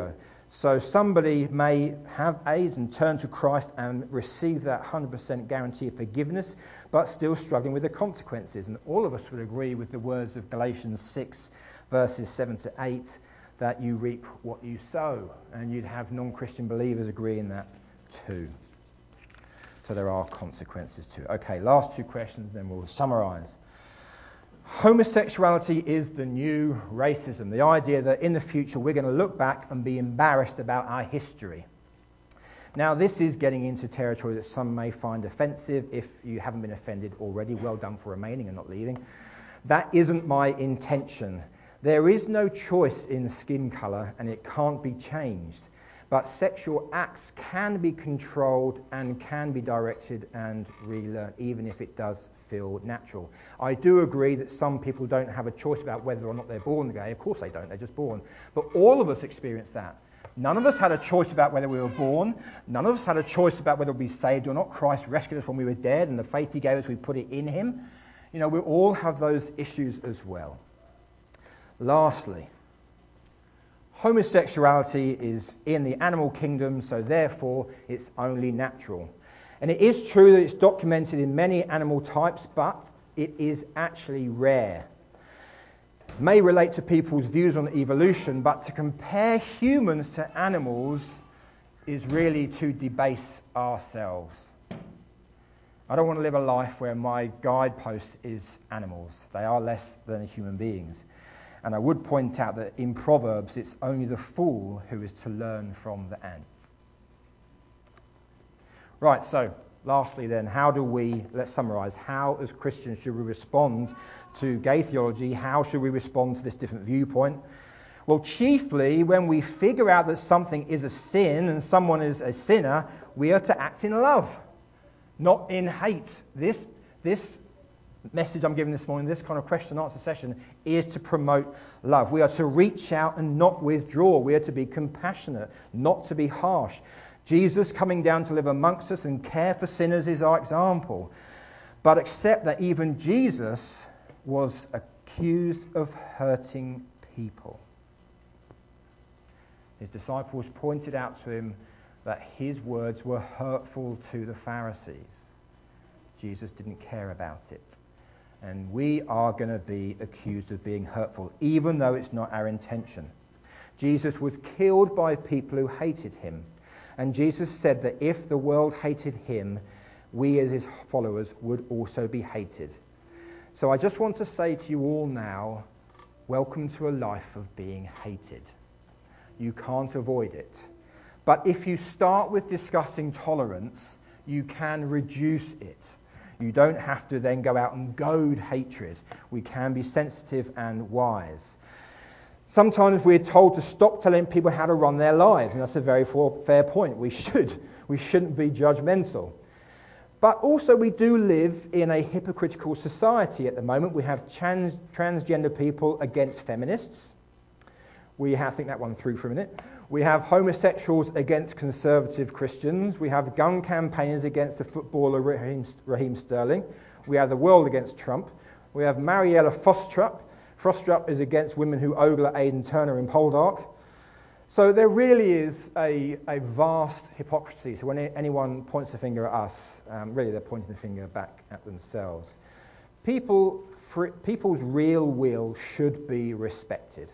So somebody may have AIDS and turn to Christ and receive that one hundred percent guarantee of forgiveness, but still struggling with the consequences. And all of us would agree with the words of Galatians six, verses seven to eight, that you reap what you sow. And you'd have non-Christian believers agreeing that too. So there are consequences too. Okay, last two questions, then we'll summarise. Homosexuality is the new racism. The idea that in the future we're going to look back and be embarrassed about our history. Now, this is getting into territory that some may find offensive. If you haven't been offended already, well done for remaining and not leaving. That isn't my intention. There is no choice in skin colour, and it can't be changed. But sexual acts can be controlled and can be directed and relearned, even if it does feel natural. I do agree that some people don't have a choice about whether or not they're born gay. Of course they don't, they're just born. But all of us experience that. None of us had a choice about whether we were born. None of us had a choice about whether we'd be saved or not. Christ rescued us when we were dead, and the faith he gave us, we put it in him. You know, we all have those issues as well. Lastly, homosexuality is in the animal kingdom, so therefore it's only natural. And it is true that it's documented in many animal types, but it is actually rare. It may relate to people's views on evolution, but to compare humans to animals is really to debase ourselves. I don't want to live a life where my guidepost is animals. They are less than human beings. And I would point out that in Proverbs, it's only the fool who is to learn from the ants. Right, so lastly then, how do we, let's summarise, how as Christians should we respond to gay theology? How should we respond to this different viewpoint? Well, chiefly when we figure out that something is a sin and someone is a sinner, we are to act in love, not in hate. This, this message I'm giving this morning, this kind of question and answer session, is to promote love. We are to reach out and not withdraw. We are to be compassionate, not to be harsh. Jesus coming down to live amongst us and care for sinners is our example. But accept that even Jesus was accused of hurting people. His disciples pointed out to him that his words were hurtful to the Pharisees. Jesus didn't care about it. And we are going to be accused of being hurtful, even though it's not our intention. Jesus was killed by people who hated him. And Jesus said that if the world hated him, we as his followers would also be hated. So I just want to say to you all now, welcome to a life of being hated. You can't avoid it. But if you start with discussing tolerance, you can reduce it. You don't have to then go out and goad hatred. We can be sensitive and wise. Sometimes we're told to stop telling people how to run their lives, and that's a very fair point. We should. We shouldn't be judgmental. But also we do live in a hypocritical society at the moment. We have trans, transgender people against feminists. We have, think that one through for a minute. We have homosexuals against conservative Christians. We have gun campaigners against the footballer Raheem, Raheem Sterling. We have the world against Trump. We have Mariella Frostrup. Frostrup is against women who ogle Aidan Turner in Poldark. So there really is a, a vast hypocrisy. So when anyone points the finger at us, um, really they're pointing the finger back at themselves. People, for, people's real will should be respected.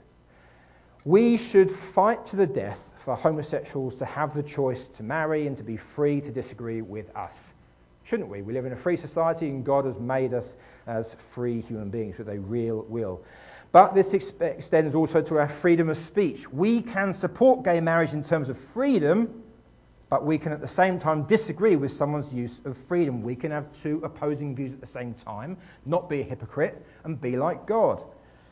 We should fight to the death for homosexuals to have the choice to marry and to be free to disagree with us. Shouldn't we? We live in a free society and God has made us as free human beings with a real will. But this ex- extends also to our freedom of speech. We can support gay marriage in terms of freedom, but we can at the same time disagree with someone's use of freedom. We can have two opposing views at the same time, not be a hypocrite, and be like God.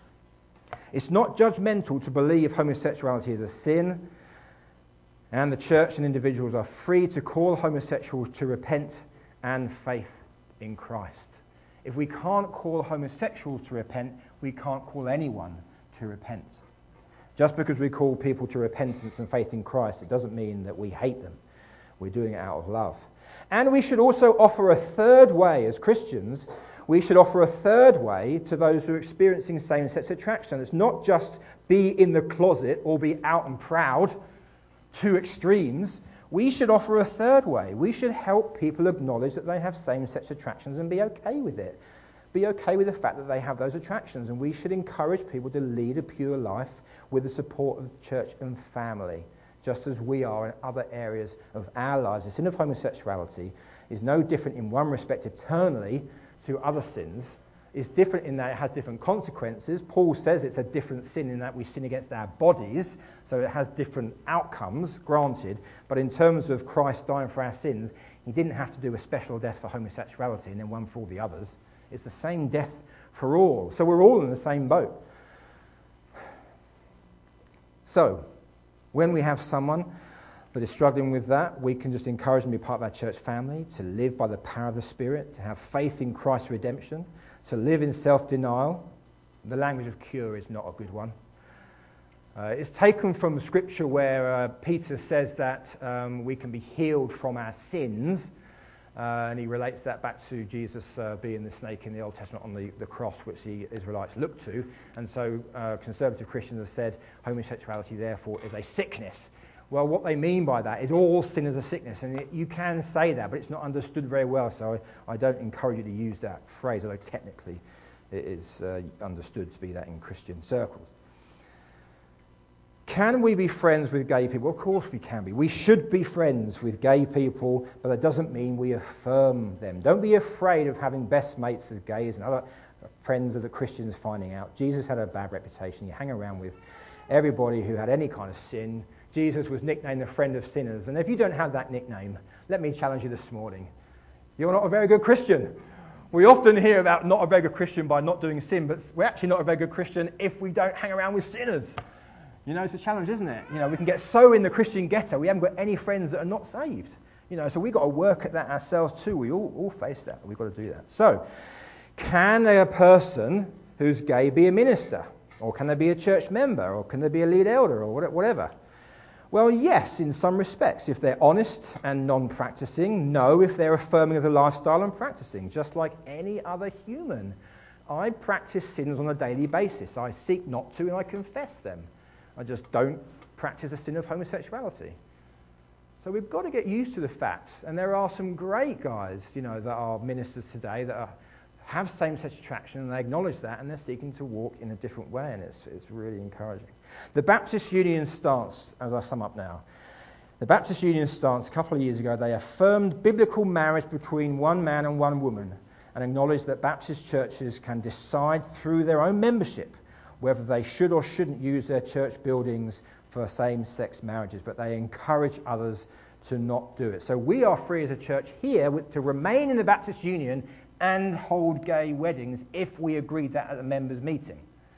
It's not judgmental to believe homosexuality is a sin, and the church and individuals are free to call homosexuals to repent and faith in Christ. If we can't call homosexuals to repent, we can't call anyone to repent. Just because we call people to repentance and faith in Christ, it doesn't mean that we hate them. We're doing it out of love. And we should also offer a third way as Christians. We should offer a third way to those who are experiencing same-sex attraction. It's not just be in the closet or be out and proud. two extremes, we should offer a third way. We should help people acknowledge that they have same-sex attractions and be okay with it. Be okay with the fact that they have those attractions, and we should encourage people to lead a pure life with the support of the church and family, just as we are in other areas of our lives. The sin of homosexuality is no different in one respect eternally to other sins. It's different in that it has different consequences. Paul says it's a different sin in that we sin against our bodies, so it has different outcomes, granted. But in terms of Christ dying for our sins, he didn't have to do a special death for homosexuality and then one for all the others. It's the same death for all. So we're all in the same boat. So, when we have someone that is struggling with that, we can just encourage them to be part of our church family, to live by the power of the Spirit, to have faith in Christ's redemption, to live in self-denial. The language of cure is not a good one. Uh, it's taken from Scripture where uh, Peter says that um, we can be healed from our sins, uh, and he relates that back to Jesus uh, being the snake in the Old Testament on the, the cross, which the Israelites looked to. And so uh, conservative Christians have said homosexuality, therefore, is a sickness. Well, what they mean by that is all sin is a sickness, and it, you can say that, but it's not understood very well, so I, I don't encourage you to use that phrase, although technically it is uh, understood to be that in Christian circles. Can we be friends with gay people? Of course we can be. We should be friends with gay people, but that doesn't mean we affirm them. Don't be afraid of having best mates as gays and other friends of the Christians finding out. Jesus had a bad reputation. You hang around with everybody who had any kind of sin. Jesus was nicknamed the friend of sinners. And if you don't have that nickname, let me challenge you this morning. You're not a very good Christian. We often hear about not a very good Christian by not doing sin, but we're actually not a very good Christian if we don't hang around with sinners. You know, it's a challenge, isn't it? You know, we can get so in the Christian ghetto, we haven't got any friends that are not saved. You know, so we've got to work at that ourselves too. We all, all face that. We've got to do that. So, can a person who's gay be a minister? Or can they be a church member? Or can they be a lead elder? Or whatever? Well, yes, in some respects. If they're honest and non-practicing. No, if they're affirming of the lifestyle and practicing. Just like any other human. I practice sins on a daily basis. I seek not to, and I confess them. I just don't practice the sin of homosexuality. So we've got to get used to the facts. And there are some great guys, you know, that are ministers today that are, have same-sex attraction, and they acknowledge that, and they're seeking to walk in a different way, and it's, it's really encouraging. The Baptist Union stance, as I sum up now, the Baptist Union stance, a couple of years ago, they affirmed biblical marriage between one man and one woman, and acknowledged that Baptist churches can decide through their own membership whether they should or shouldn't use their church buildings for same-sex marriages, but they encourage others to not do it. So we are free as a church here to remain in the Baptist Union and hold gay weddings if we agreed that at the members' meeting.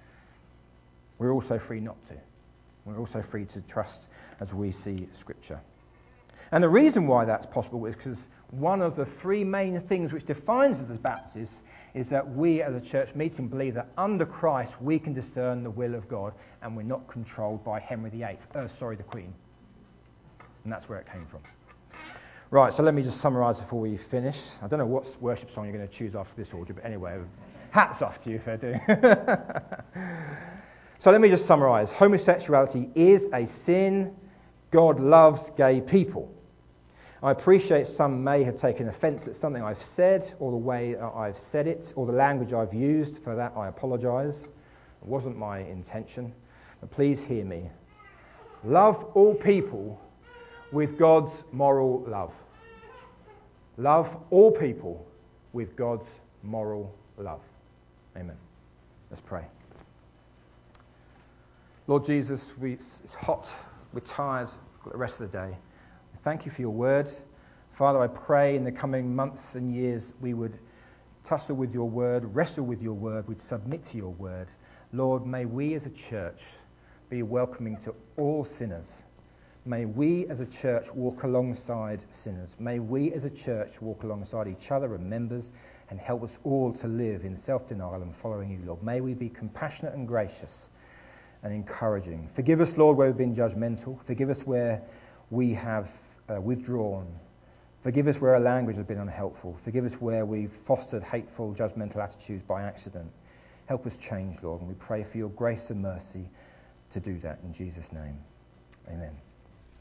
We're also free not to. We're also free to trust as we see Scripture. And the reason why that's possible is because one of the three main things which defines us as Baptists is that we as a church meeting believe that under Christ we can discern the will of God, and we're not controlled by Henry the Eighth, uh, sorry, the Queen. And that's where it came from. Right, so let me just summarise before we finish. I don't know what worship song you're going to choose after this order, but anyway, hats off to you for doing. So let me just summarise. Homosexuality is a sin. God loves gay people. I appreciate some may have taken offence at something I've said, or the way I've said it, or the language I've used. For that, I apologise. It wasn't my intention. But please hear me. Love all people with God's moral love. Love all people with God's moral love. Amen. Let's pray. Lord Jesus, we, it's hot, we're tired, we've got the rest of the day. Thank you for your word. Father, I pray in the coming months and years we would tussle with your word, wrestle with your word, we'd submit to your word. Lord, may we as a church be welcoming to all sinners. May we as a church walk alongside sinners. May we as a church walk alongside each other and members and help us all to live in self-denial and following you, Lord. May we be compassionate and gracious and encouraging. Forgive us, Lord, where we've been judgmental. Forgive us where we have uh, withdrawn. Forgive us where our language has been unhelpful. Forgive us where we've fostered hateful, judgmental attitudes by accident. Help us change, Lord, and we pray for your grace and mercy to do that in Jesus' name. Amen.